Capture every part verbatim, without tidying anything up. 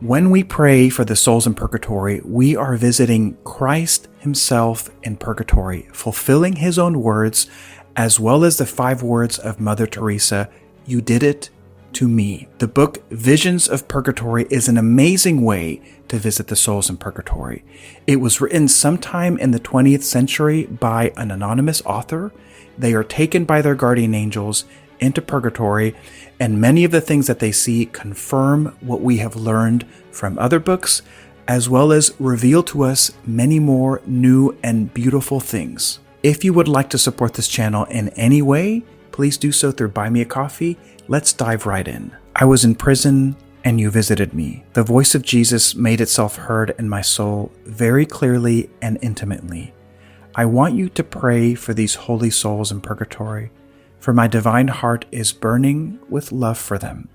When we pray for the souls in purgatory, we are visiting Christ himself in purgatory, fulfilling his own words, as well as the five words of Mother Teresa, "You did it to me." The book Visions of Purgatory is an amazing way to visit the souls in purgatory. It was written sometime in the twentieth century by an anonymous author. They are taken by their guardian angels into purgatory, and many of the things that they see confirm what we have learned from other books, as well as reveal to us many more new and beautiful things. If you would like to support this channel in any way, please do so through Buy Me a Coffee. Let's dive right in. I was in prison and you visited me. The voice of Jesus made itself heard in my soul very clearly and intimately. I want you to pray for these holy souls in purgatory, for my divine heart is burning with love for them.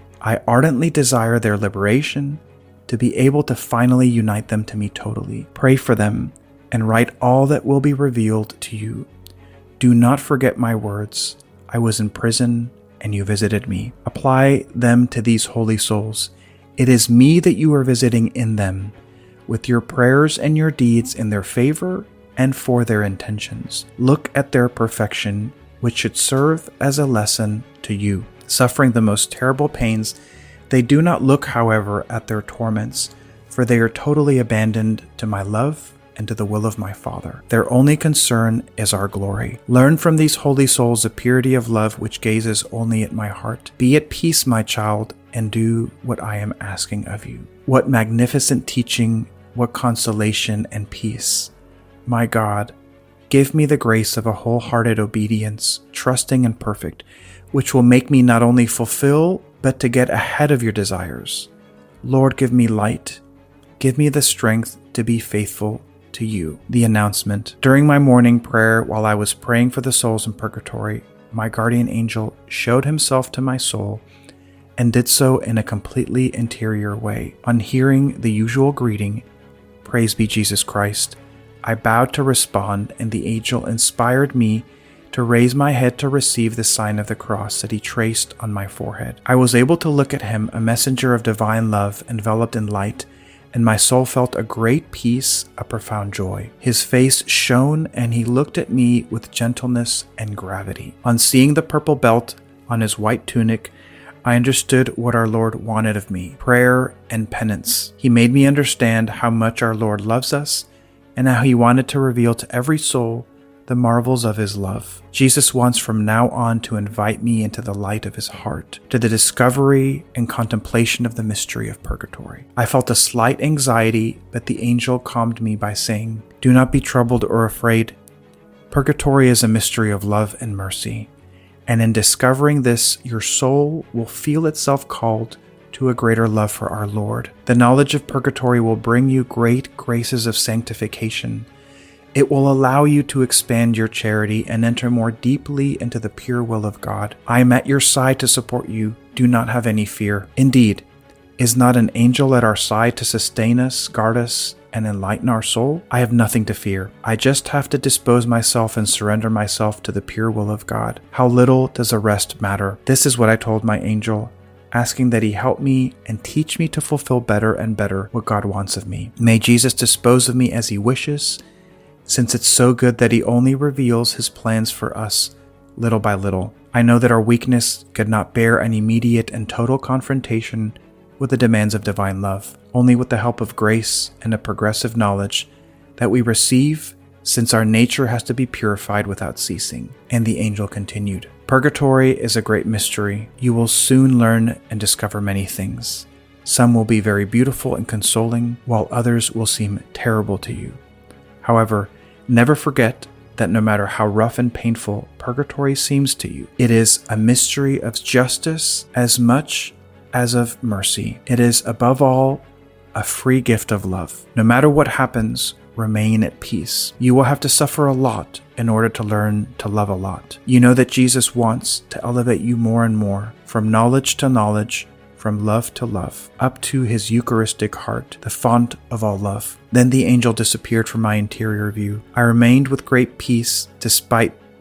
I ardently desire their liberation, to be able to finally unite them to me totally. Pray for them and write all that will be revealed to you. Do not forget my words. I was in prison and you visited me. Apply them to these holy souls. It is me that you are visiting in them, with your prayers and your deeds in their favor and for their intentions. Look at their perfection, which should serve as a lesson to you. Suffering the most terrible pains, they do not look, however, at their torments, for they are totally abandoned to my love and to the will of my Father. Their only concern is our glory. Learn from these holy souls the purity of love which gazes only at my heart. Be at peace, my child, and do what I am asking of you. What magnificent teaching, what consolation and peace. My God, give me the grace of a wholehearted obedience, trusting and perfect, which will make me not only fulfill, but to get ahead of your desires. Lord, give me light. Give me the strength to be faithful to you. The announcement. During my morning prayer, while I was praying for the souls in purgatory, my guardian angel showed himself to my soul and did so in a completely interior way. On hearing the usual greeting, "Praise be Jesus Christ," I bowed to respond, and the angel inspired me to raise my head to receive the sign of the cross that he traced on my forehead. I was able to look at him, a messenger of divine love enveloped in light, and my soul felt a great peace, a profound joy. His face shone, and he looked at me with gentleness and gravity. On seeing the purple belt on his white tunic, I understood what our Lord wanted of me: prayer and penance. He made me understand how much our Lord loves us, and how he wanted to reveal to every soul the marvels of his love. Jesus wants from now on to invite me into the light of his heart, to the discovery and contemplation of the mystery of purgatory. I felt a slight anxiety, but the angel calmed me by saying, "Do not be troubled or afraid. Purgatory is a mystery of love and mercy, and in discovering this, your soul will feel itself called to a greater love for our Lord. The knowledge of purgatory will bring you great graces of sanctification. It will allow you to expand your charity and enter more deeply into the pure will of God. I am at your side to support you. Do not have any fear. Indeed, is not an angel at our side to sustain us, guard us, and enlighten our soul? I have nothing to fear. I just have to dispose myself and surrender myself to the pure will of God. How little does the rest matter?" This is what I told my angel, asking that he help me and teach me to fulfill better and better what God wants of me. May Jesus dispose of me as he wishes, since it's so good that he only reveals his plans for us little by little. I know that our weakness could not bear an immediate and total confrontation with the demands of divine love, only with the help of grace and a progressive knowledge that we receive, since our nature has to be purified without ceasing. And the angel continued, "Purgatory is a great mystery. You will soon learn and discover many things. Some will be very beautiful and consoling, while others will seem terrible to you. However, never forget that no matter how rough and painful purgatory seems to you, it is a mystery of justice as much as of mercy. It is, above all, a free gift of love. No matter what happens, remain at peace. You will have to suffer a lot in order to learn to love a lot. You know that Jesus wants to elevate you more and more, from knowledge to knowledge, from love to love, up to his Eucharistic heart, the font of all love." Then the angel disappeared from my interior view. I remained with great peace despite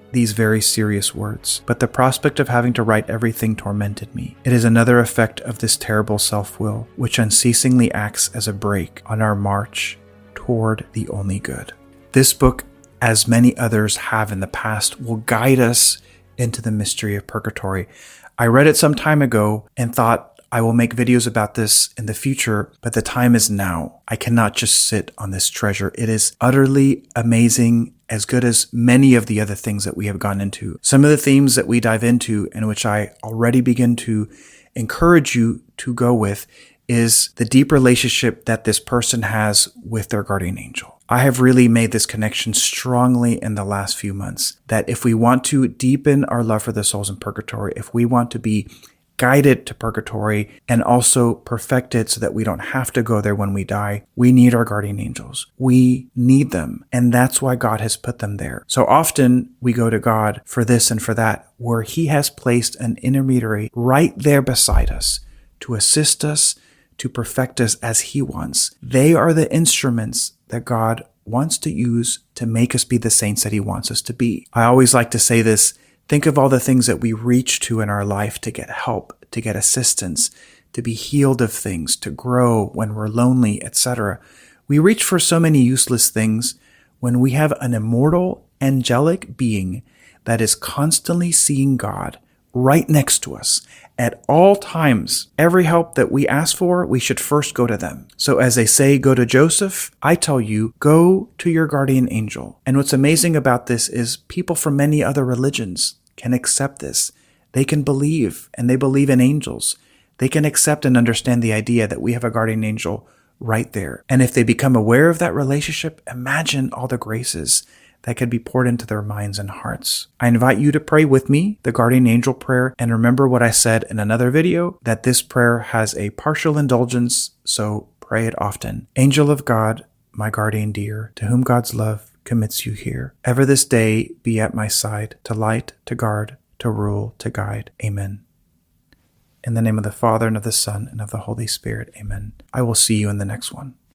these very serious words, but the prospect of having to write everything tormented me. It is another effect of this terrible self-will, which unceasingly acts as a brake on our march toward the only good. This book, as many others have in the past, will guide us into the mystery of purgatory. I read it some time ago and thought I will make videos about this in the future, but the time is now. I cannot just sit on this treasure. It is utterly amazing, as good as many of the other things that we have gone into. Some of the themes that we dive into, and which I already begin to encourage you to go with, is the deep relationship that this person has with their guardian angel. I have really made this connection strongly in the last few months, that if we want to deepen our love for the souls in purgatory, if we want to be guided to purgatory and also perfected so that we don't have to go there when we die, we need our guardian angels. We need them. And that's why God has put them there. So often we go to God for this and for that, where He has placed an intermediary right there beside us to assist us, to perfect us as He wants. They are the instruments that God wants to use to make us be the saints that He wants us to be. I always like to say this: think of all the things that we reach to in our life to get help, to get assistance, to be healed of things, to grow when we're lonely, et cetera. We reach for so many useless things when we have an immortal, angelic being that is constantly seeing God right next to us at all times. Every help that we ask for, we should first go to them. So as they say, go to Joseph, I tell you, go to your guardian angel. And what's amazing about this is people from many other religions can accept this. They can believe, and they believe in angels. They can accept and understand the idea that we have a guardian angel right there. And if they become aware of that relationship, imagine all the graces that could be poured into their minds and hearts. I invite you to pray with me the guardian angel prayer, and remember what I said in another video, that this prayer has a partial indulgence, so pray it often. Angel of God, my guardian dear, to whom God's love commits you here, ever this day be at my side, to light, to guard, to rule, to guide. Amen. In the name of the Father, and of the Son, and of the Holy Spirit. Amen. I will see you in the next one.